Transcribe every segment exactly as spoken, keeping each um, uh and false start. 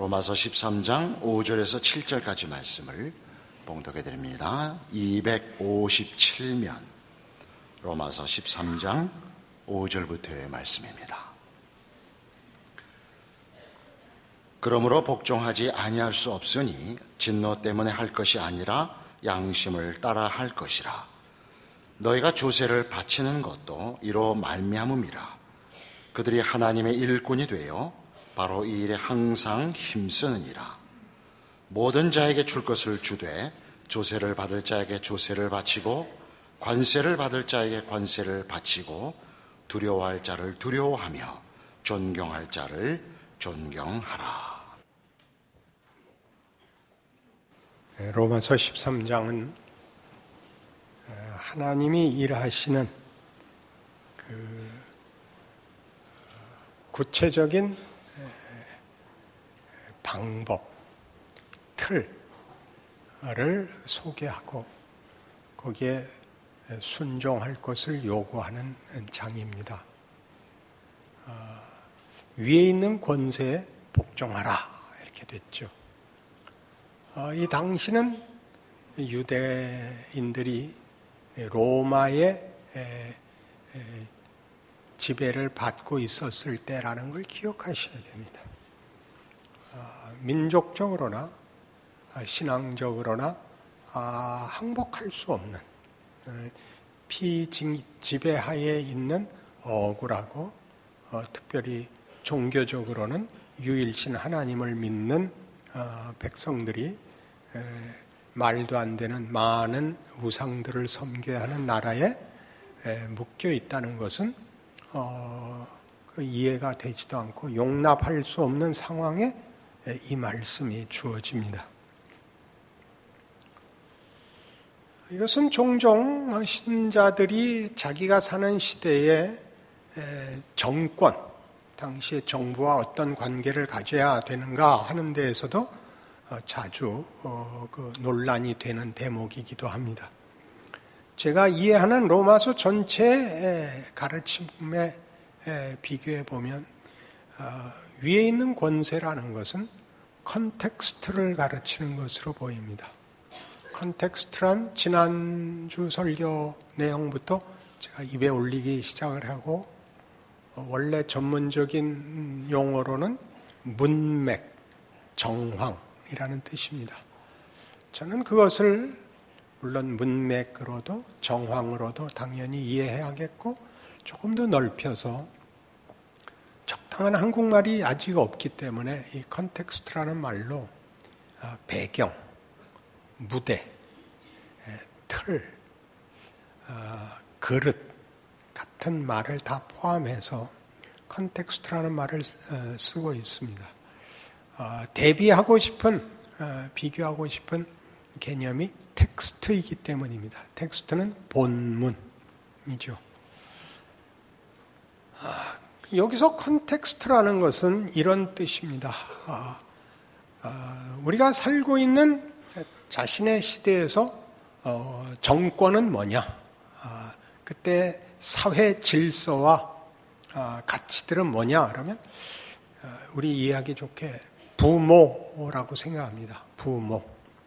로마서 십삼 장 오 절에서 칠 절까지 말씀을 봉독해 드립니다. 이백오십칠 면 로마서 십삼 장 오 절부터의 말씀입니다. 그러므로 복종하지 아니할 수 없으니 진노 때문에 할 것이 아니라 양심을 따라 할 것이라. 너희가 조세를 바치는 것도 이로 말미암음이라. 그들이 하나님의 일꾼이 되어 바로 이 일에 항상 힘쓰느니라. 모든 자에게 줄 것을 주되 조세를 받을 자에게 조세를 바치고 관세를 받을 자에게 관세를 바치고 두려워할 자를 두려워하며 존경할 자를 존경하라. 로마서 십삼 장은 하나님이 일하시는 그 구체적인 방법, 틀을 소개하고 거기에 순종할 것을 요구하는 장입니다. 어, 위에 있는 권세에 복종하라 이렇게 됐죠. 어, 이 당시는 유대인들이 로마의 에, 에, 지배를 받고 있었을 때라는 걸 기억하셔야 됩니다. 어, 민족적으로나 신앙적으로나 아, 항복할 수 없는 피지배하에 있는 억울하고 어, 특별히 종교적으로는 유일신 하나님을 믿는 어, 백성들이 에, 말도 안 되는 많은 우상들을 섬겨야 하는 나라에 에, 묶여 있다는 것은 어, 그 이해가 되지도 않고 용납할 수 없는 상황에 에, 이 말씀이 주어집니다. 이것은 종종 신자들이 자기가 사는 시대의 정권, 당시의 정부와 어떤 관계를 가져야 되는가 하는 데에서도 자주 그 논란이 되는 대목이기도 합니다. 제가 이해하는 로마서 전체의 가르침에 비교해 보면 위에 있는 권세라는 것은 컨텍스트를 가르치는 것으로 보입니다. 컨텍스트란 지난주 설교 내용부터 제가 입에 올리기 시작을 하고 원래 전문적인 용어로는 문맥, 정황이라는 뜻입니다. 저는 그것을 물론 문맥으로도 정황으로도 당연히 이해해야겠고 조금 더 넓혀서 적당한 한국말이 아직 없기 때문에 이 컨텍스트라는 말로 배경, 무대, 틀, 어, 그릇 같은 말을 다 포함해서 컨텍스트라는 말을 어, 쓰고 있습니다. 어, 대비하고 싶은, 어, 비교하고 싶은 개념이 텍스트이기 때문입니다. 텍스트는 본문이죠. 어, 여기서 컨텍스트라는 것은 이런 뜻입니다. 어, 어, 우리가 살고 있는 자신의 시대에서 어, 정권은 뭐냐? 어, 그때 사회 질서와 어, 가치들은 뭐냐? 그러면 어, 우리 이해하기 좋게 부모라고 생각합니다. 부모.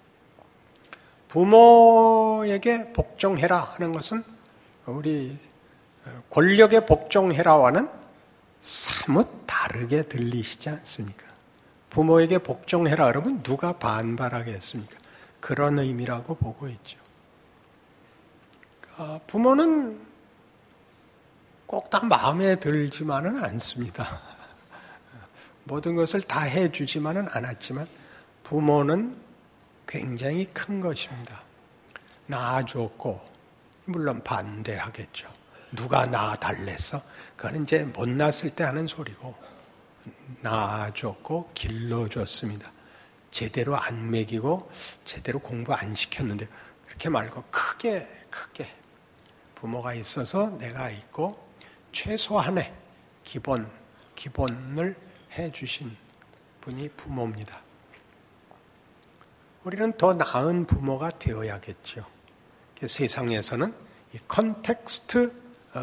부모에게 복종해라 하는 것은 우리 권력에 복종해라와는 사뭇 다르게 들리시지 않습니까? 부모에게 복종해라 그러면 누가 반발하겠습니까? 그런 의미라고 보고 있죠. 부모는 꼭 다 마음에 들지만은 않습니다. 모든 것을 다 해주지만은 않았지만 부모는 굉장히 큰 것입니다. 낳아줬고 물론 반대하겠죠. 누가 낳아달랬어? 그건 이제 못 낳았을 때 하는 소리고 낳아줬고 길러줬습니다. 제대로 안 먹이고 제대로 공부 안 시켰는데 그렇게 말고 크게 크게 부모가 있어서 내가 있고 최소한의 기본 기본을 해주신 분이 부모입니다. 우리는 더 나은 부모가 되어야겠죠. 세상에서는 이 컨텍스트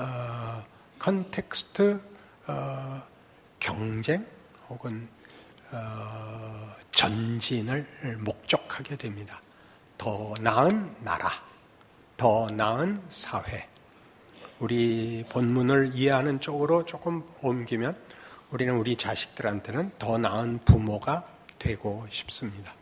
어, 컨텍스트 어, 경쟁 혹은 어, 전진을 목적하게 됩니다. 더 나은 나라, 더 나은 사회. 우리 본문을 이해하는 쪽으로 조금 옮기면 우리는 우리 자식들한테는 더 나은 부모가 되고 싶습니다.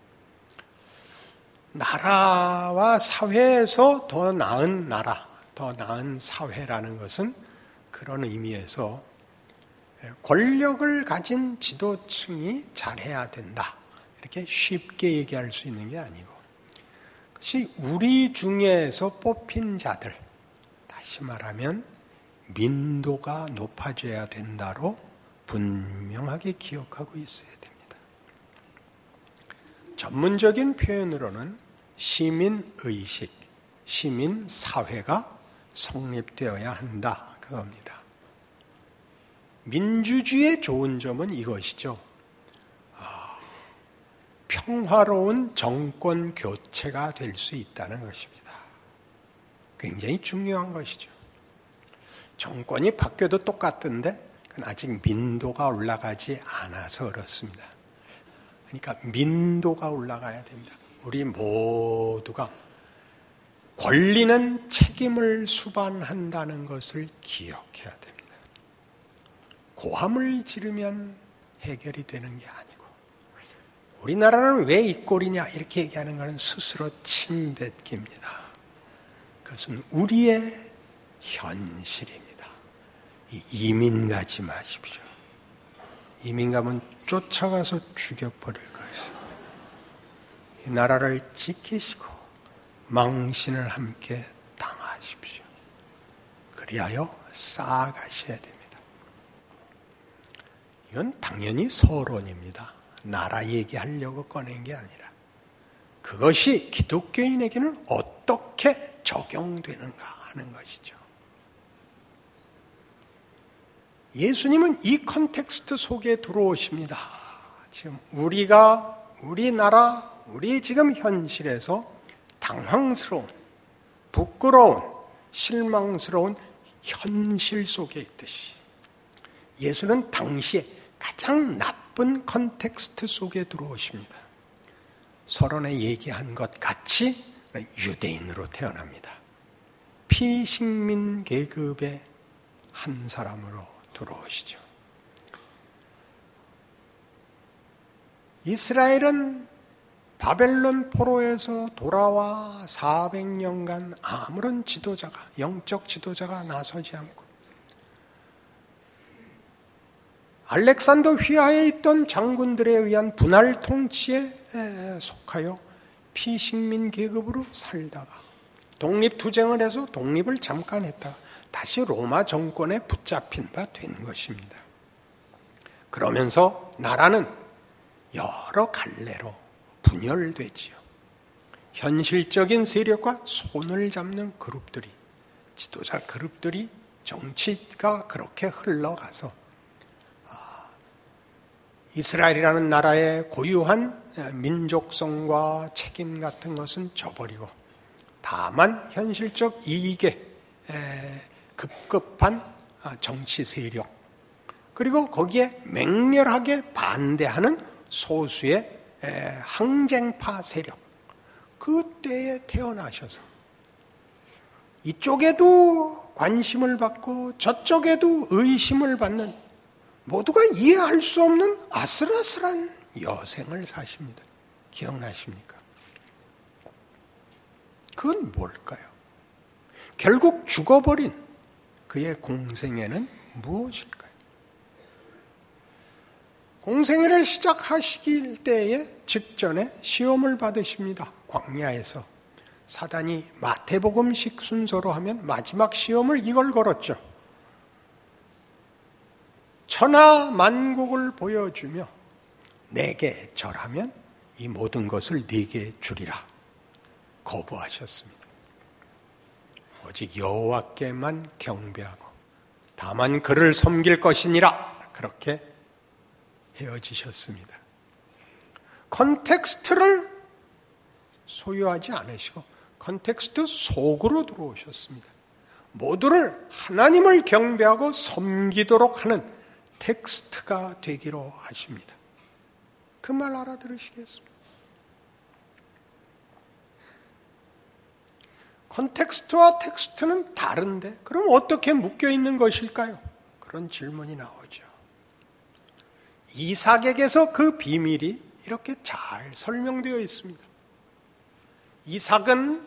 나라와 사회에서 더 나은 나라, 더 나은 사회라는 것은 그런 의미에서 권력을 가진 지도층이 잘해야 된다. 이렇게 쉽게 얘기할 수 있는 게 아니고, 그것이 우리 중에서 뽑힌 자들, 다시 말하면 민도가 높아져야 된다로 분명하게 기억하고 있어야 됩니다. 전문적인 표현으로는 시민의식, 시민사회가 성립되어야 한다, 그겁니다. 민주주의의 좋은 점은 이것이죠. 평화로운 정권 교체가 될 수 있다는 것입니다. 굉장히 중요한 것이죠. 정권이 바뀌어도 똑같던데 그건 아직 민도가 올라가지 않아서 그렇습니다. 그러니까 민도가 올라가야 됩니다. 우리 모두가 권리는 책임을 수반한다는 것을 기억해야 됩니다. 고함을 지르면 해결이 되는 게 아니고, 우리나라는 왜 이 꼴이냐 이렇게 얘기하는 것은 스스로 침뱉기입니다. 그것은 우리의 현실입니다. 이민 가지 마십시오. 이민 가면 쫓아가서 죽여버릴 것입니다. 이 나라를 지키시고 망신을 함께 당하십시오. 그리하여 쌓아가셔야 됩니다. 이건 당연히 서론입니다. 나라 얘기하려고 꺼낸 게 아니라 그것이 기독교인에게는 어떻게 적용되는가 하는 것이죠. 예수님은 이 컨텍스트 속에 들어오십니다. 지금 우리가 우리나라, 우리 지금 현실에서 당황스러운, 부끄러운, 실망스러운 현실 속에 있듯이 예수는 당시에 가장 나쁜 컨텍스트 속에 들어오십니다. 서론에 얘기한 것 같이 유대인으로 태어납니다. 피식민 계급의 한 사람으로 들어오시죠. 이스라엘은 바벨론 포로에서 돌아와 사백 년간 아무런 지도자가, 영적 지도자가 나서지 않고 알렉산더 휘하에 있던 장군들에 의한 분할 통치에 속하여 피식민 계급으로 살다가 독립투쟁을 해서 독립을 잠깐 했다가 다시 로마 정권에 붙잡힌 바 된 것입니다. 그러면서 나라는 여러 갈래로 분열되지요. 현실적인 세력과 손을 잡는 그룹들이, 지도자 그룹들이, 정치가 그렇게 흘러가서 이스라엘이라는 나라의 고유한 민족성과 책임 같은 것은 저버리고 다만 현실적 이익에 급급한 정치 세력, 그리고 거기에 맹렬하게 반대하는 소수의 항쟁파 세력, 그때에 태어나셔서 이쪽에도 관심을 받고 저쪽에도 의심을 받는, 모두가 이해할 수 없는 아슬아슬한 여생을 사십니다. 기억나십니까? 그건 뭘까요? 결국 죽어버린 그의 공생애는 무엇일까요? 공생애를 시작하시길 때에 직전에 시험을 받으십니다. 광야에서. 사단이 마태복음식 순서로 하면 마지막 시험을 이걸 걸었죠. 천하 만국을 보여주며 내게 절하면 이 모든 것을 네게 주리라. 거부하셨습니다. 오직 여호와께만 경배하고 다만 그를 섬길 것이니라. 그렇게 헤어지셨습니다. 컨텍스트를 소유하지 않으시고 컨텍스트 속으로 들어오셨습니다. 모두를 하나님을 경배하고 섬기도록 하는 텍스트가 되기로 하십니다. 그 말 알아들으시겠습니까? 컨텍스트와 텍스트는 다른데 그럼 어떻게 묶여 있는 것일까요? 그런 질문이 나오죠. 이삭에게서 그 비밀이 이렇게 잘 설명되어 있습니다. 이삭은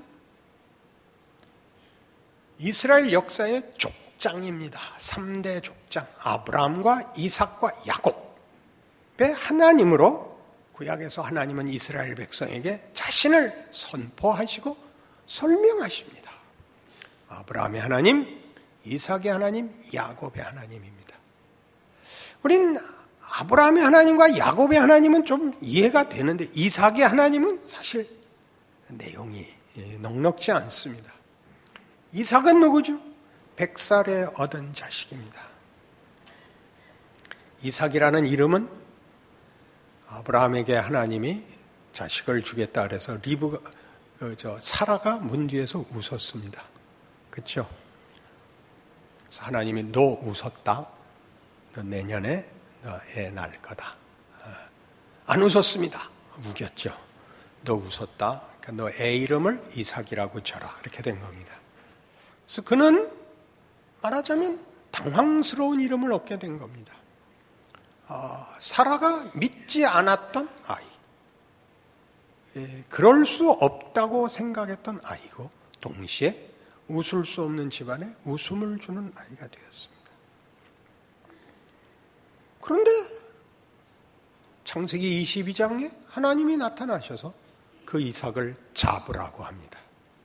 이스라엘 역사의 족장입니다. 삼 대 족장, 아브라함과 이삭과 야곱의 하나님으로 구약에서 하나님은 이스라엘 백성에게 자신을 선포하시고 설명하십니다. 아브라함의 하나님, 이삭의 하나님, 야곱의 하나님입니다. 우린 아브라함의 하나님과 야곱의 하나님은 좀 이해가 되는데 이삭의 하나님은 사실 내용이 넉넉지 않습니다. 이삭은 누구죠? 백 살에 얻은 자식입니다. 이삭이라는 이름은 아브라함에게 하나님이 자식을 주겠다 그래서 리브가 저 사라가 문 뒤에서 웃었습니다. 그렇죠? 하나님이 너 웃었다. 너 내년에 너 애 낳을 거다. 안 웃었습니다. 우겼죠. 너 웃었다. 그러니까 너 애 이름을 이삭이라고 쳐라. 이렇게 된 겁니다. 그래서 그는 말하자면 당황스러운 이름을 얻게 된 겁니다. 어, 사라가 믿지 않았던 아이. 예, 그럴 수 없다고 생각했던 아이고 동시에 웃을 수 없는 집안에 웃음을 주는 아이가 되었습니다. 그런데 창세기 이십이 장에 하나님이 나타나셔서 그 이삭을 잡으라고 합니다.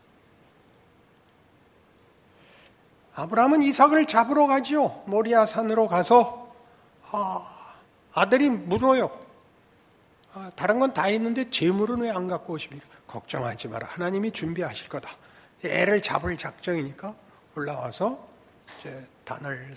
아브라함은 이삭을 잡으러 가죠. 모리아 산으로 가서 아, 아들이 물어요. 아, 다른 건 다 했는데 재물은 왜 안 갖고 오십니까? 걱정하지 마라. 하나님이 준비하실 거다. 애를 잡을 작정이니까 올라와서 이제 단을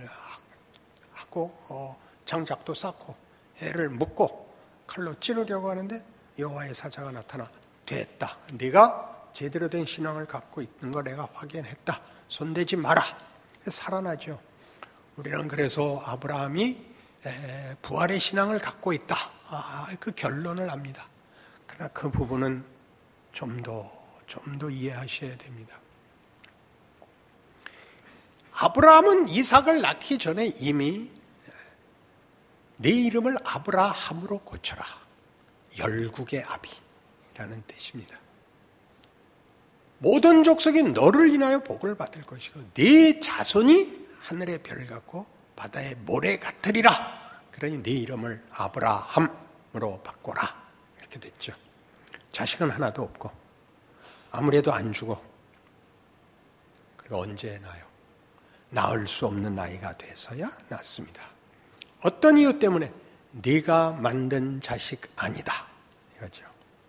하고 어, 장작도 쌓고 애를 묶고 칼로 찌르려고 하는데 여호와의 사자가 나타나 됐다. 네가 제대로 된 신앙을 갖고 있는 거 내가 확인했다. 손대지 마라. 살아나죠. 우리는 그래서 아브라함이 부활의 신앙을 갖고 있다. 아, 그 결론을 압니다. 그러나 그 부분은 좀 더, 좀 더 이해하셔야 됩니다. 아브라함은 이삭을 낳기 전에 이미 내 이름을 아브라함으로 고쳐라. 열국의 아비라는 뜻입니다. 모든 족속이 너를 인하여 복을 받을 것이고 네 자손이 하늘의 별 같고 바다의 모래 같으리라. 그러니 네 이름을 아브라함으로 바꿔라. 이렇게 됐죠. 자식은 하나도 없고 아무래도 안 죽어. 그리고 언제 낳아요? 낳을 수 없는 나이가 돼서야 낳습니다. 어떤 이유 때문에? 네가 만든 자식 아니다. 이거죠.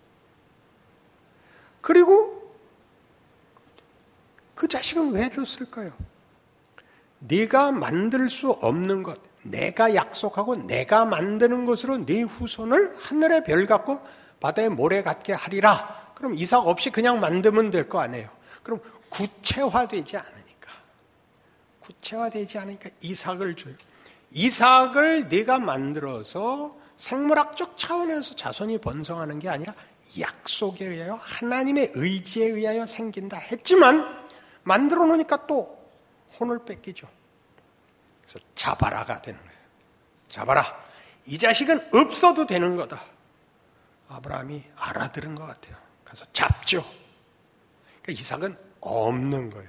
그리고 그 자식은 왜 줬을까요? 네가 만들 수 없는 것, 내가 약속하고 내가 만드는 것으로 네 후손을 하늘의 별 같고 바다의 모래 같게 하리라. 그럼 이삭 없이 그냥 만들면 될 거 아니에요. 그럼 구체화되지 않으니까. 구체화되지 않으니까 이삭을 줘요. 이삭을 네가 만들어서 생물학적 차원에서 자손이 번성하는 게 아니라 약속에 의하여 하나님의 의지에 의하여 생긴다 했지만 만들어 놓으니까 또 혼을 뺏기죠. 그래서 잡아라가 되는 거예요. 잡아라. 이 자식은 없어도 되는 거다. 아브라함이 알아들은 것 같아요. 가서 잡죠. 그러니까 이삭은 없는 거예요.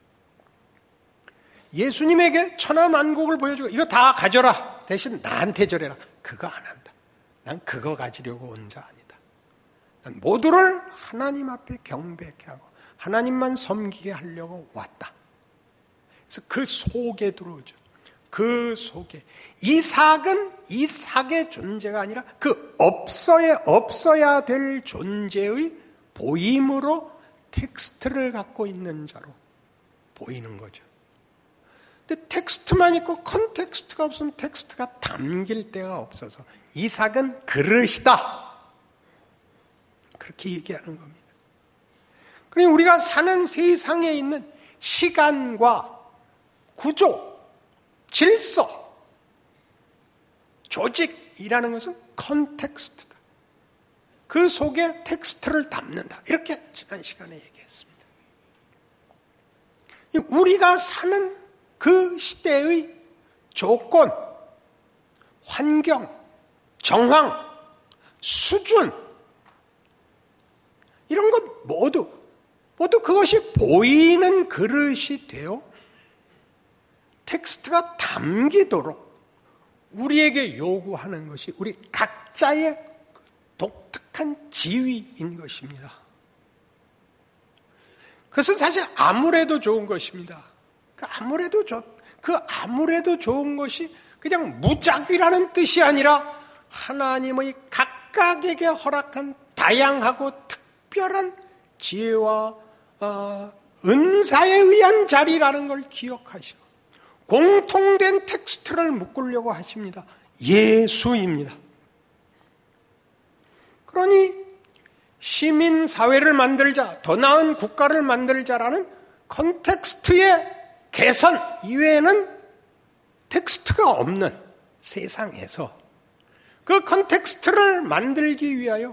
예수님에게 천하만국을 보여주고 이거 다 가져라. 대신 나한테 절해라. 그거 안 한다. 난 그거 가지려고 온 자 아니다. 난 모두를 하나님 앞에 경배케 하고 하나님만 섬기게 하려고 왔다. 그래서 그 속에 들어오죠. 그 속에. 이삭은 이삭의 존재가 아니라 그 없어야, 없어야 될 존재의 보임으로 텍스트를 갖고 있는 자로 보이는 거죠. 근데 텍스트만 있고 컨텍스트가 없으면 텍스트가 담길 데가 없어서 이삭은 그릇이다. 그렇게 얘기하는 겁니다. 그러니 우리가 사는 세상에 있는 시간과 구조, 질서, 조직 이라는 것은 컨텍스트다. 그 속에 텍스트를 담는다. 이렇게 지난 시간에 얘기했습니다. 우리가 사는 그 시대의 조건, 환경, 정황, 수준, 이런 것 모두, 모두 그것이 보이는 그릇이 되어 텍스트가 담기도록 우리에게 요구하는 것이 우리 각자의 독특한 지위인 것입니다. 그것은 사실 아무래도 좋은 것입니다. 그 아무래도 좋, 그 아무래도 좋은 것이 그냥 무작위라는 뜻이 아니라 하나님의 각각에게 허락한 다양하고 특별한 지혜와 어, 은사에 의한 자리라는 걸 기억하시고 공통된 텍스트를 묶으려고 하십니다. 예수입니다. 그러니 시민사회를 만들자, 더 나은 국가를 만들자라는 컨텍스트의 개선 이외에는 텍스트가 없는 세상에서 그 컨텍스트를 만들기 위하여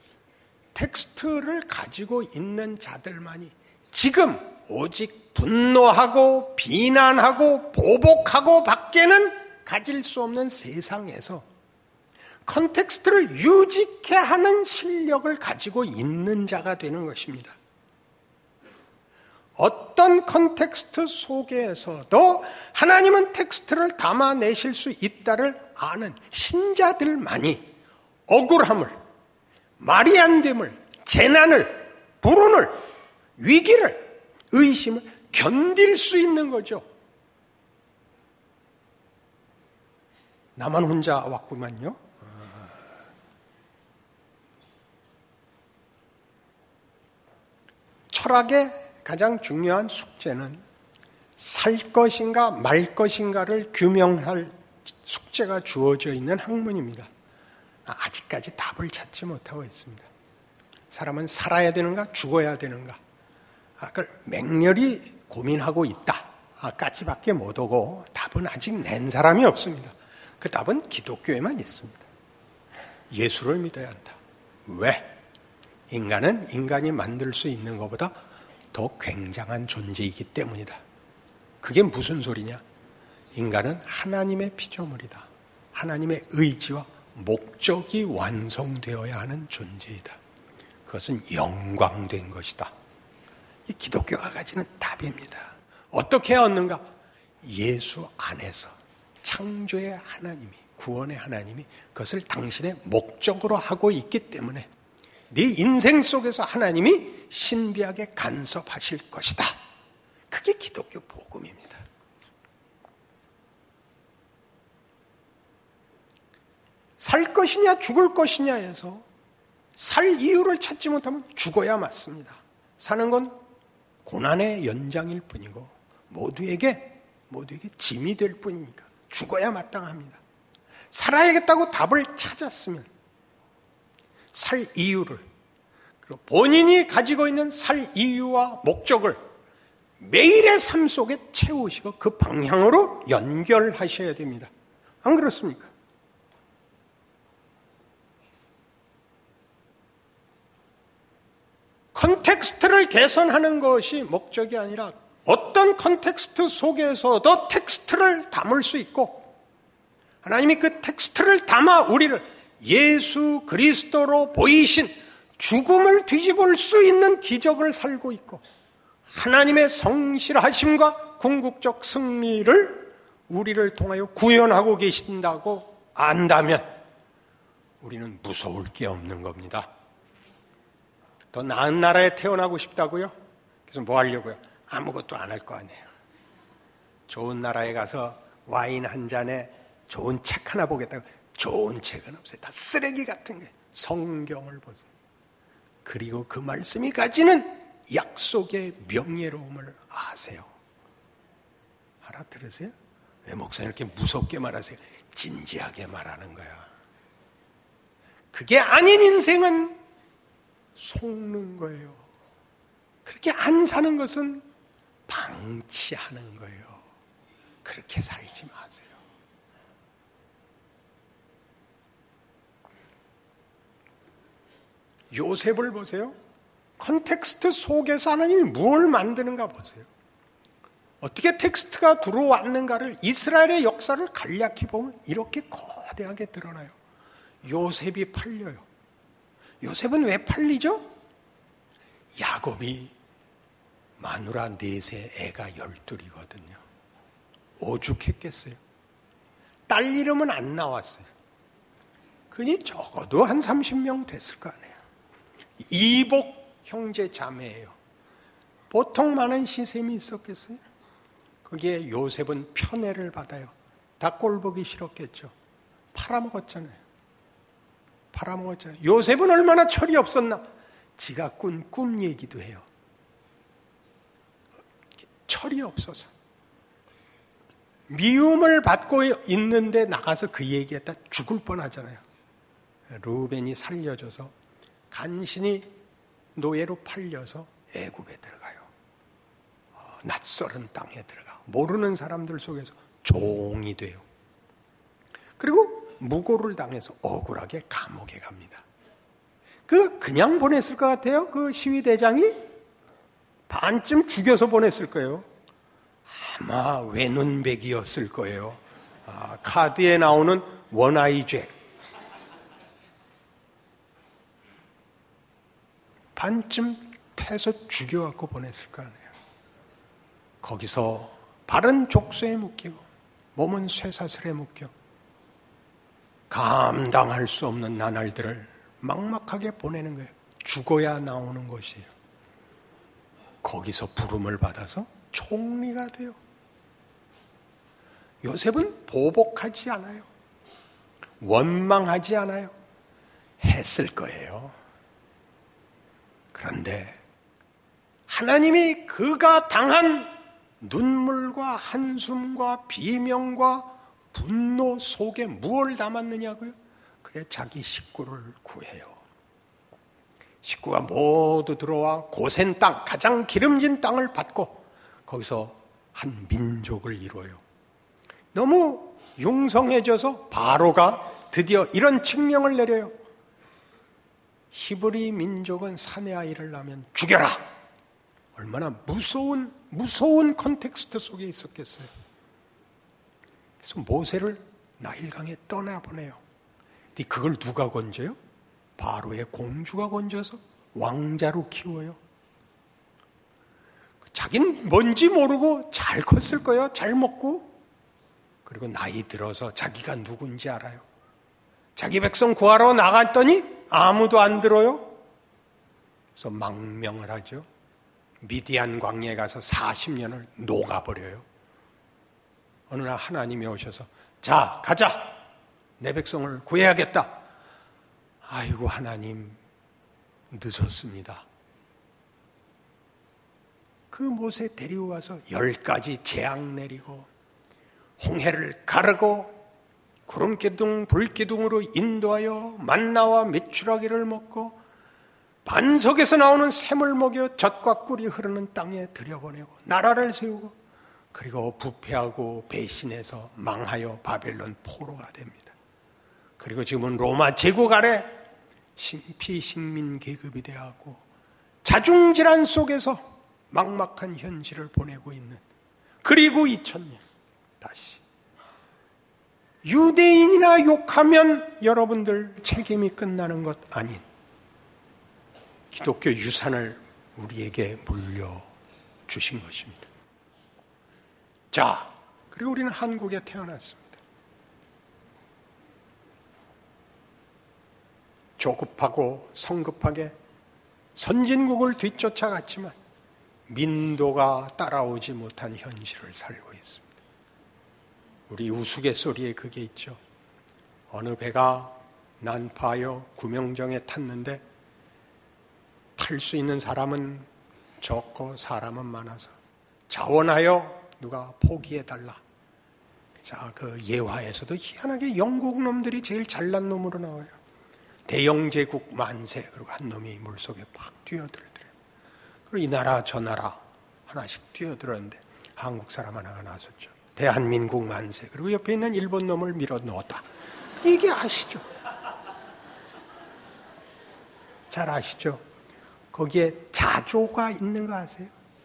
텍스트를 가지고 있는 자들만이 지금 오직 분노하고 비난하고 보복하고 밖에는 가질 수 없는 세상에서 컨텍스트를 유지케 하는 실력을 가지고 있는 자가 되는 것입니다. 어떤 컨텍스트 속에서도 하나님은 텍스트를 담아내실 수 있다를 아는 신자들만이 억울함을, 말이 안 됨을, 재난을, 불운을, 위기를, 의심을 견딜 수 있는 거죠. 나만 혼자 왔구만요. 철학의 가장 중요한 숙제는 살 것인가 말 것인가를 규명할 숙제가 주어져 있는 학문입니다. 아직까지 답을 찾지 못하고 있습니다. 사람은 살아야 되는가 죽어야 되는가 그걸 맹렬히 고민하고 있다까지밖에 못 오고 답은 아직 낸 사람이 없습니다. 그 답은 기독교에만 있습니다. 예수를 믿어야 한다. 왜? 인간은 인간이 만들 수 있는 것보다 더 굉장한 존재이기 때문이다. 그게 무슨 소리냐? 인간은 하나님의 피조물이다. 하나님의 의지와 목적이 완성되어야 하는 존재이다. 그것은 영광된 것이다. 이 기독교가 가지는 답입니다. 어떻게 얻는가? 예수 안에서 창조의 하나님이, 구원의 하나님이 그것을 당신의 목적으로 하고 있기 때문에 네 인생 속에서 하나님이 신비하게 간섭하실 것이다. 그게 기독교 복음입니다. 살 것이냐 죽을 것이냐에서 살 이유를 찾지 못하면 죽어야 맞습니다. 사는 건 고난의 연장일 뿐이고 모두에게 모두에게 짐이 될 뿐이니까 죽어야 마땅합니다. 살아야겠다고 답을 찾았으면 살 이유를, 그리고 본인이 가지고 있는 살 이유와 목적을 매일의 삶 속에 채우시고 그 방향으로 연결하셔야 됩니다. 안 그렇습니까? 컨텍스트를 개선하는 것이 목적이 아니라 어떤 컨텍스트 속에서도 텍스트를 담을 수 있고 하나님이 그 텍스트를 담아 우리를 예수 그리스도로 보이신 죽음을 뒤집을 수 있는 기적을 살고 있고 하나님의 성실하심과 궁극적 승리를 우리를 통하여 구현하고 계신다고 안다면 우리는 무서울 게 없는 겁니다. 더 나은 나라에 태어나고 싶다고요? 그래서 뭐 하려고요? 아무것도 안 할 거 아니에요. 좋은 나라에 가서 와인 한 잔에 좋은 책 하나 보겠다고. 좋은 책은 없어요. 다 쓰레기 같은 게. 성경을 보세요. 그리고 그 말씀이 가지는 약속의 명예로움을 아세요. 알아들으세요? 왜 목사님 이렇게 무섭게 말하세요? 진지하게 말하는 거야. 그게 아닌 인생은 속는 거예요. 그렇게 안 사는 것은 방치하는 거예요. 그렇게 살지 마세요. 요셉을 보세요. 컨텍스트 속에서 하나님이 무엇을 만드는가 보세요. 어떻게 텍스트가 들어왔는가를, 이스라엘의 역사를 간략히 보면 이렇게 거대하게 드러나요. 요셉이 팔려요. 요셉은 왜 팔리죠? 야곱이 마누라 넷에 애가 열둘이거든요. 오죽했겠어요. 딸 이름은 안 나왔어요. 그니 적어도 한 삼십 명 됐을 거 아니에요. 이복 형제 자매예요. 보통 많은 시샘이 있었겠어요? 거기에 요셉은 편애를 받아요. 다 꼴보기 싫었겠죠. 팔아먹었잖아요. 팔아먹었잖아요. 요셉은 얼마나 철이 없었나. 지가 꾼 꿈 얘기도 해요. 철이 없어서. 미움을 받고 있는데 나가서 그 얘기했다 죽을 뻔하잖아요. 루벤이 살려줘서 간신히 노예로 팔려서 애굽에 들어가요. 어, 낯설은 땅에 들어가. 모르는 사람들 속에서 종이 돼요. 그리고 무고를 당해서 억울하게 감옥에 갑니다. 그 그냥 보냈을 것 같아요. 그 시위대장이 반쯤 죽여서 보냈을 거예요. 아마 외눈백이었을 거예요. 아, 카드에 나오는 원아이 죄. 반쯤 패서 죽여갖고 보냈을 거 아니에요. 거기서 발은 족쇄에 묶이고 몸은 쇠사슬에 묶여 감당할 수 없는 나날들을 막막하게 보내는 거예요. 죽어야 나오는 것이에요. 거기서 부름을 받아서 총리가 돼요. 요셉은 보복하지 않아요. 원망하지 않아요. 했을 거예요. 그런데 하나님이 그가 당한 눈물과 한숨과 비명과 분노 속에 무엇을 담았느냐고요? 그래 자기 식구를 구해요. 식구가 모두 들어와 고센 땅, 가장 기름진 땅을 받고 거기서 한 민족을 이루어요. 너무 융성해져서 바로가 드디어 이런 칙령을 내려요. 히브리 민족은 사내 아이를 낳으면 죽여라. 얼마나 무서운 무서운 컨텍스트 속에 있었겠어요. 그래서 모세를 나일강에 떠나보내요. 근데 그걸 누가 건져요? 바로의 공주가 건져서 왕자로 키워요. 자기는 뭔지 모르고 잘 컸을 거예요. 잘 먹고. 그리고 나이 들어서 자기가 누군지 알아요. 자기 백성 구하러 나갔더니 아무도 안 들어요. 그래서 망명을 하죠. 미디안 광야에 가서 사십 년을 녹아버려요. 어느 날 하나님이 오셔서 자 가자. 내 백성을 구해야겠다. 아이고 하나님 늦었습니다. 그 모세 데리고 가서 열 가지 재앙 내리고 홍해를 가르고 구름기둥 불기둥으로 인도하여 만나와 메추라기를 먹고 반석에서 나오는 샘을 먹여 젖과 꿀이 흐르는 땅에 들여보내고 나라를 세우고 그리고 부패하고 배신해서 망하여 바벨론 포로가 됩니다. 그리고 지금은 로마 제국 아래 피식민 계급이 되어가고 자중질환 속에서 막막한 현실을 보내고 있는, 그리고 이천 년 다시 유대인이나 욕하면 여러분들 책임이 끝나는 것 아닌 기독교 유산을 우리에게 물려주신 것입니다. 자, 그리고 우리는 한국에 태어났습니다. 조급하고 성급하게 선진국을 뒤쫓아갔지만 민도가 따라오지 못한 현실을 살고 있습니다. 우리 우스갯소리에 그게 있죠. 어느 배가 난파하여 구명정에 탔는데 탈 수 있는 사람은 적고 사람은 많아서 자원하여 누가 포기해달라. 자, 그 예화에서도 희한하게 영국 놈들이 제일 잘난 놈으로 나와요. 대영제국 만세. 그리고 한 놈이 물속에 팍 뛰어들더래요. 그리고 이 나라 저 나라 하나씩 뛰어들었는데 한국 사람 하나가 나섰죠. 대한민국 만세. 그리고 옆에 있는 일본 놈을 밀어 넣었다. 이게 아시죠? 잘 아시죠? 거기에 자조가 있는 거 아세요?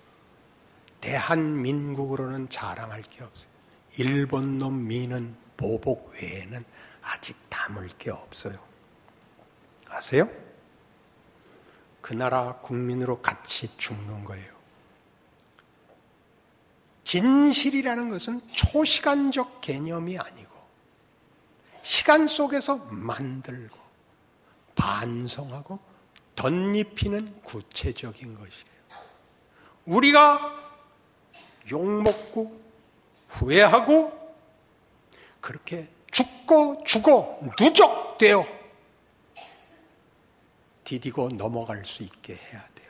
대한민국으로는 자랑할 게 없어요. 일본 놈 미는 보복 외에는 아직 담을 게 없어요. 아세요? 그 나라 국민으로 같이 죽는 거예요. 진실이라는 것은 초시간적 개념이 아니고 시간 속에서 만들고 반성하고 덧입히는 구체적인 것이에요. 우리가 욕먹고 후회하고 그렇게 죽고 죽어 누적되어 디디고 넘어갈 수 있게 해야 돼요.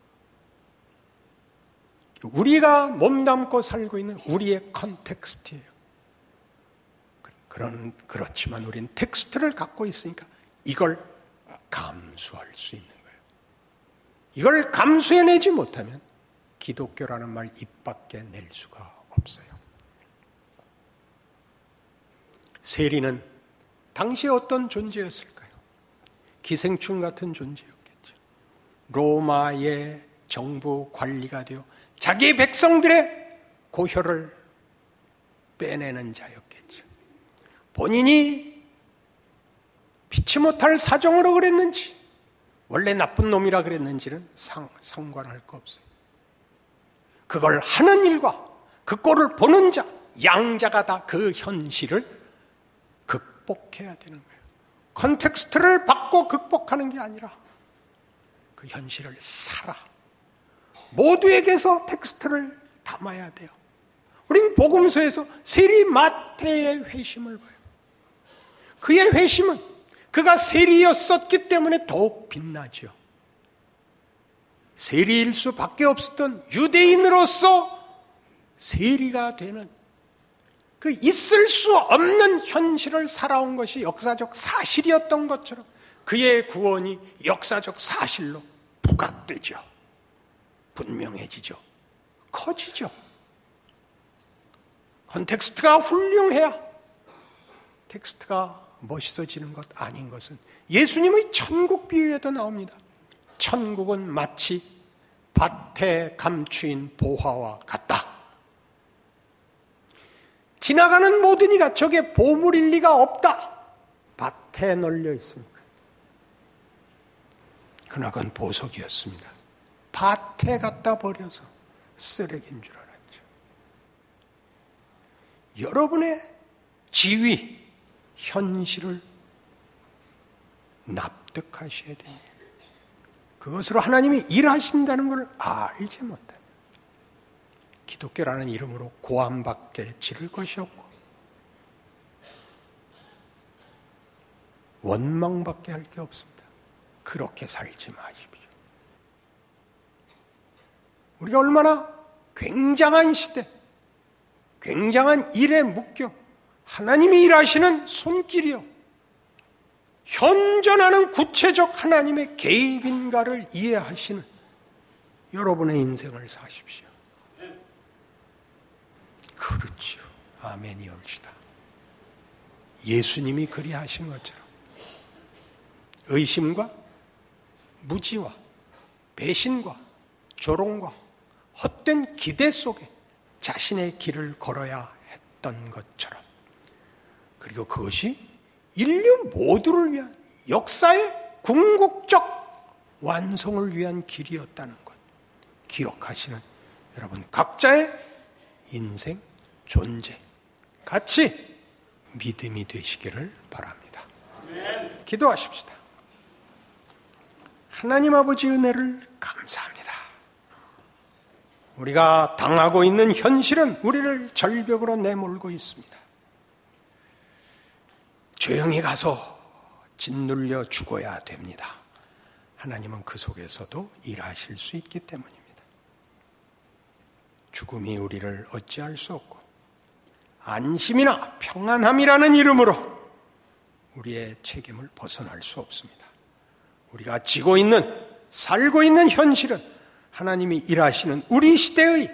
우리가 몸담고 살고 있는 우리의 컨텍스트예요. 그런, 그렇지만 우리는 텍스트를 갖고 있으니까 이걸 감수할 수 있는 거예요. 이걸 감수해내지 못하면 기독교라는 말 입 밖에 낼 수가 없어요. 세리는 당시에 어떤 존재였을까요? 기생충 같은 존재였겠죠. 로마의 정부 관리가 되어 자기 백성들의 고혈을 빼내는 자였겠죠. 본인이 피치 못할 사정으로 그랬는지 원래 나쁜 놈이라 그랬는지는 상, 상관할 거 없어요. 그걸 하는 일과 그 꼴을 보는 자, 양자가 다 그 현실을 극복해야 되는 거예요. 컨텍스트를 받고 극복하는 게 아니라 그 현실을 살아. 모두에게서 텍스트를 담아야 돼요. 우린 복음서에서 세리 마태의 회심을 봐요. 그의 회심은 그가 세리였었기 때문에 더욱 빛나죠. 세리일 수밖에 없었던 유대인으로서 세리가 되는 그 있을 수 없는 현실을 살아온 것이 역사적 사실이었던 것처럼 그의 구원이 역사적 사실로 부각되죠. 분명해지죠. 커지죠. 컨텍스트가 훌륭해야 텍스트가 멋있어지는 것 아닌 것은 예수님의 천국 비유에도 나옵니다. 천국은 마치 밭에 감추인 보화와 같다. 지나가는 모든 이가 저게 보물일 리가 없다. 밭에 널려 있습니까? 그러나 그건 보석이었습니다. 밭에 갖다 버려서 쓰레기인 줄 알았죠. 여러분의 지위, 현실을 납득하셔야 됩니다. 그것으로 하나님이 일하신다는 걸 알지 못합니다. 기독교라는 이름으로 고함밖에 지를 것이 없고 원망밖에 할 게 없습니다. 그렇게 살지 마십시오. 우리가 얼마나 굉장한 시대, 굉장한 일에 묶여 하나님이 일하시는 손길이요, 현존하는 구체적 하나님의 개입인가를 이해하시는 여러분의 인생을 사십시오. 그렇죠. 아멘이 옳시다. 예수님이 그리하신 것처럼 의심과 무지와 배신과 조롱과 헛된 기대 속에 자신의 길을 걸어야 했던 것처럼, 그리고 그것이 인류 모두를 위한 역사의 궁극적 완성을 위한 길이었다는 것 기억하시는 여러분 각자의 인생, 존재 같이 믿음이 되시기를 바랍니다. 아멘. 기도하십시다. 하나님 아버지 은혜를 감사합니다. 우리가 당하고 있는 현실은 우리를 절벽으로 내몰고 있습니다. 조용히 가서 짓눌려 죽어야 됩니다. 하나님은 그 속에서도 일하실 수 있기 때문입니다. 죽음이 우리를 어찌할 수 없고 안심이나 평안함이라는 이름으로 우리의 책임을 벗어날 수 없습니다. 우리가 지고 있는, 살고 있는 현실은 하나님이 일하시는 우리 시대의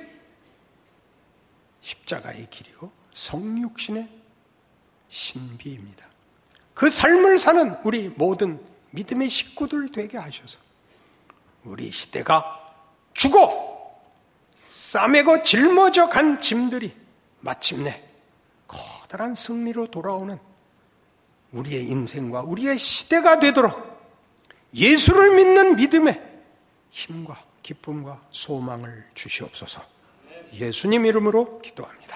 십자가의 길이고 성육신의 신비입니다. 그 삶을 사는 우리 모든 믿음의 식구들 되게 하셔서 우리 시대가 죽어 싸매고 짊어져 간 짐들이 마침내 커다란 승리로 돌아오는 우리의 인생과 우리의 시대가 되도록 예수를 믿는 믿음의 힘과 기쁨과 소망을 주시옵소서. 예수님 이름으로 기도합니다.